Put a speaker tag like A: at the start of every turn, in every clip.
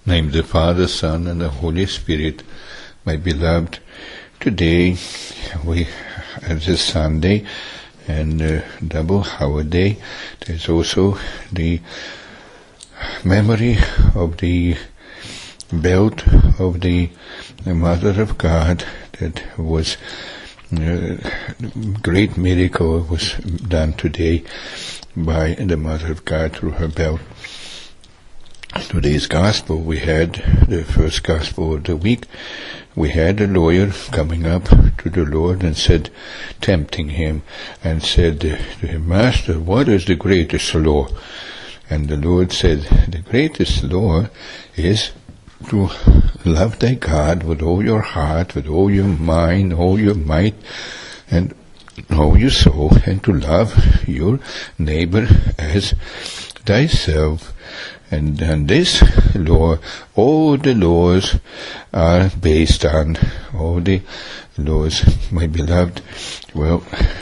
A: Name of the Father, Son, and the Holy Spirit. My beloved, today as a Sunday and double holiday, there's also the memory of the belt of the Mother of God. That was a great miracle was done today by the Mother of God through her belt. Today's gospel, we had the first gospel of the week. We had a lawyer coming up to the Lord and said, tempting him, and said to him, Master, what is the greatest law? And the Lord said, the greatest law is to love thy God with all your heart, with all your mind, all your might, and all your soul, and to love your neighbor as thyself. And this law, all the laws are based on, all the laws, my beloved. Well,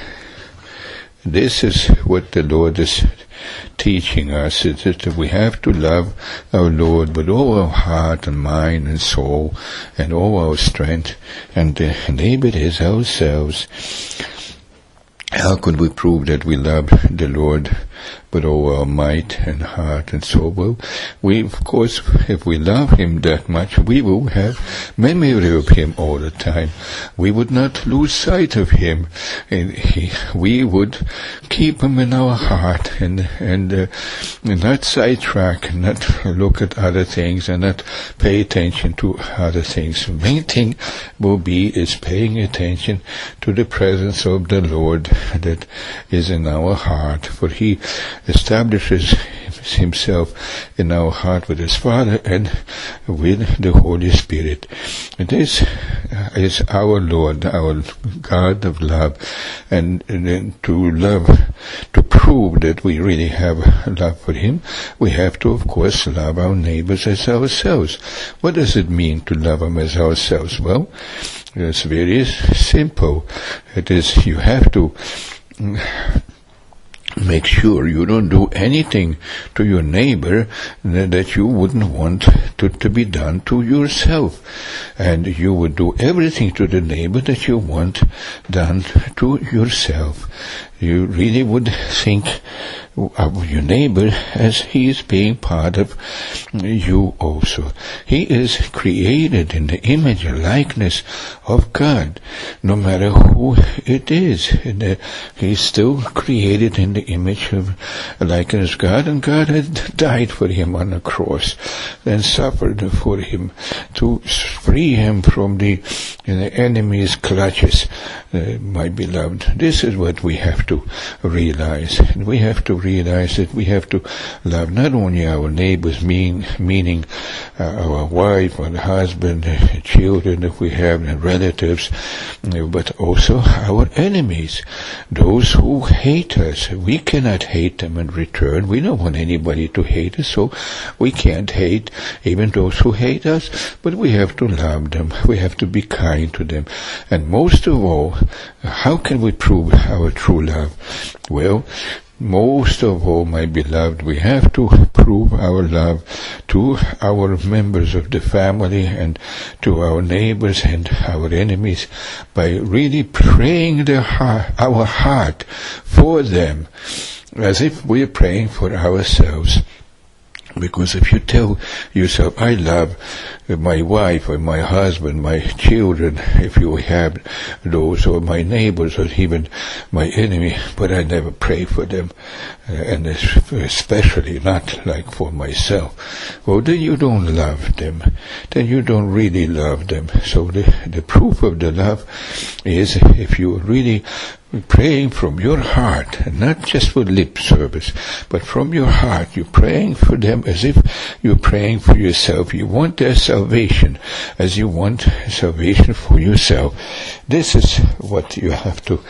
A: this is what the Lord is teaching us, is that we have to love our Lord with all our heart and mind and soul and all our strength, and the neighbor is ourselves. How could we prove that we love the Lord with all our might and heart and soul? Well, of course, if we love Him that much, we will have memory of Him all the time. We would not lose sight of Him, and we would keep Him in our heart, and not sidetrack, and not look at other things, and not pay attention to other things. The main thing is paying attention to the presence of the Lord that is in our heart, for He establishes Himself in our heart with His Father and with the Holy Spirit. This is our Lord, our God of love, and to prove that we really have love for Him, we have to, of course, love our neighbors as ourselves. What does it mean to love them as ourselves? Well, it's very simple. It is, you have to make sure you don't do anything to your neighbor that you wouldn't want to be done to yourself. And you would do everything to the neighbor that you want done to yourself. You really would think of your neighbor as he is being part of you also. He is created in the image and likeness of God, no matter who it is. He is still created in the image of likeness of God, and God had died for him on the cross and suffered for him to free him from the enemy's clutches. My beloved, this is what we have to realize. And we have to realize that we have to love not only our neighbors, meaning our wife or husband, children if we have, and relatives, but also our enemies, those who hate us. We cannot hate them in return. We don't want anybody to hate us, so we can't hate even those who hate us, but we have to love them. We have to be kind to them. And most of all, how can we prove our true love? Well, most of all, my beloved, we have to prove our love to our members of the family and to our neighbors and our enemies by really praying our heart for them as if we are praying for ourselves. Because if you tell yourself, I love my wife or my husband, my children, if you have those, or my neighbors, or even my enemy, but I never pray for them, and especially not like for myself, well, then you don't love them. Then you don't really love them. So the proof of the love is if you really praying from your heart, and not just with lip service, but from your heart. You're praying for them as if you're praying for yourself. You want their salvation as you want salvation for yourself. This is what you have to,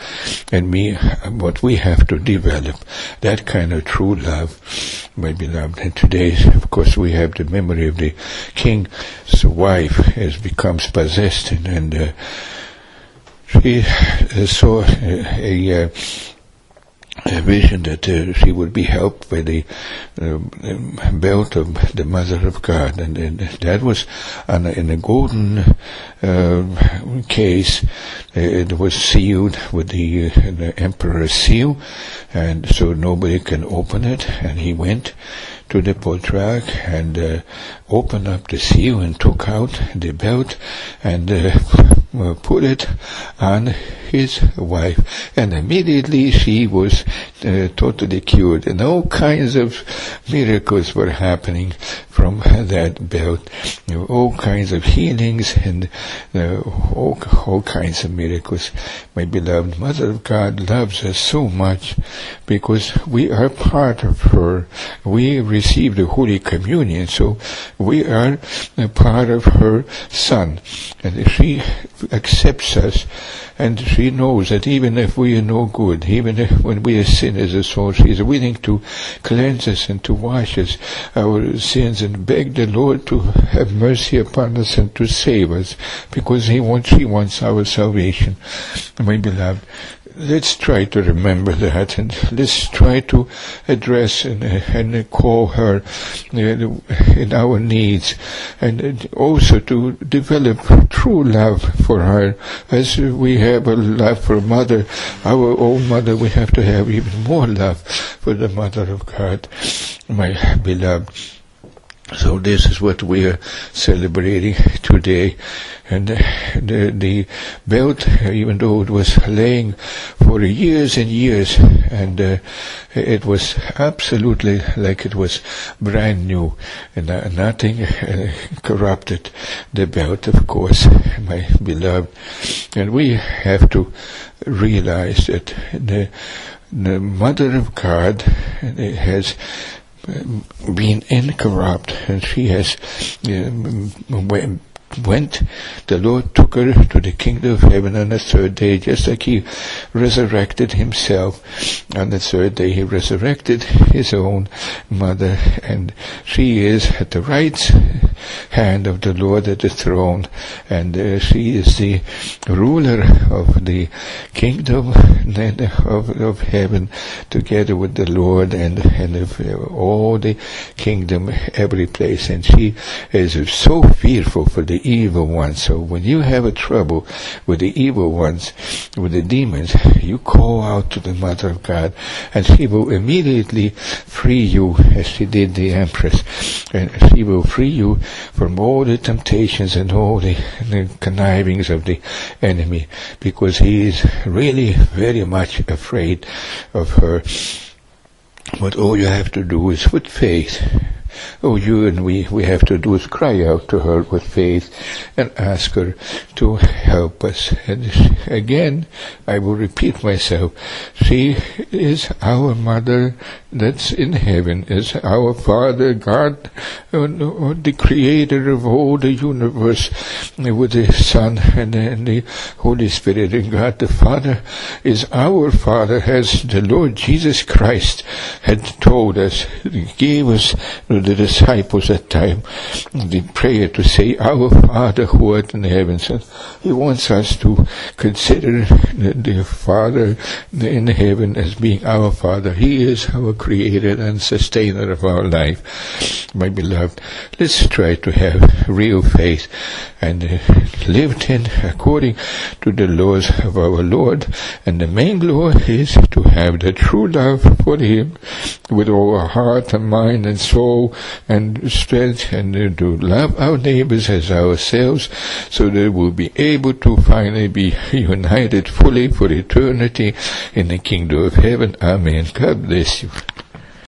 A: what we have to develop, that kind of true love, my beloved. And today, of course, we have the memory of the king's wife as becomes possessed, and she saw a vision that she would be helped by the belt of the Mother of God, and that was in a golden case. It was sealed with the emperor's seal, and so nobody can open it. And he went to the Patriarch and opened up the seal and took out the belt and put it on his wife, and immediately she was totally cured, and all kinds of miracles were happening from that belt. All kinds of healings and all kinds of miracles. My beloved Mother of God loves us so much because we are part of her. We receive the Holy Communion, so we are a part of her Son, and she accepts us, and she knows that even if we are no good, even if when we are sinners or so, she is willing to cleanse us and to wash us our sins and beg the Lord to have mercy upon us and to save us, because she wants our salvation. My beloved, let's try to remember that, and let's try to address and call her in our needs, and also to develop true love for her. As we have a love for Mother, our own Mother, we have to have even more love for the Mother of God, my beloved. So this is what we are celebrating today. And the belt, even though it was laying for years and years, and it was absolutely like it was brand new, and nothing corrupted the belt, of course, my beloved. And we have to realize that the Mother of God has been incorrupt, and she has the Lord took her to the kingdom of heaven on the third day, just like he resurrected himself. On the third day he resurrected his own mother, and she is at the right hand of the Lord at the throne, and she is the ruler of the kingdom of heaven, together with the Lord and of all the kingdom, every place. And she is so fearful for the evil ones. So when you have a trouble with the evil ones, with the demons, you call out to the Mother of God, and she will immediately free you, as she did the Empress, and she will free you from all the temptations and all the connivings of the enemy, because he is really very much afraid of her. But all you have to do is with faith. Oh, you and we have to do is cry out to her with faith and ask her to help us. And again, I will repeat myself, she is our Mother that's in heaven, is our Father, God, the Creator of all the universe, with the Son and the Holy Spirit. And God the Father is our Father, as the Lord Jesus Christ had told us. He gave us the disciples at time the prayer to say, Our Father who art in the heavens. And he wants us to consider the Father in heaven as being our Father. He is our Creator and Sustainer of our life. My beloved, let's try to have real faith and lived in according to the laws of our Lord. And the main law is to have the true love for Him with all our heart and mind and soul and strength, and to love our neighbors as ourselves, so that we'll be able to finally be united fully for eternity in the kingdom of heaven. Amen. God bless you.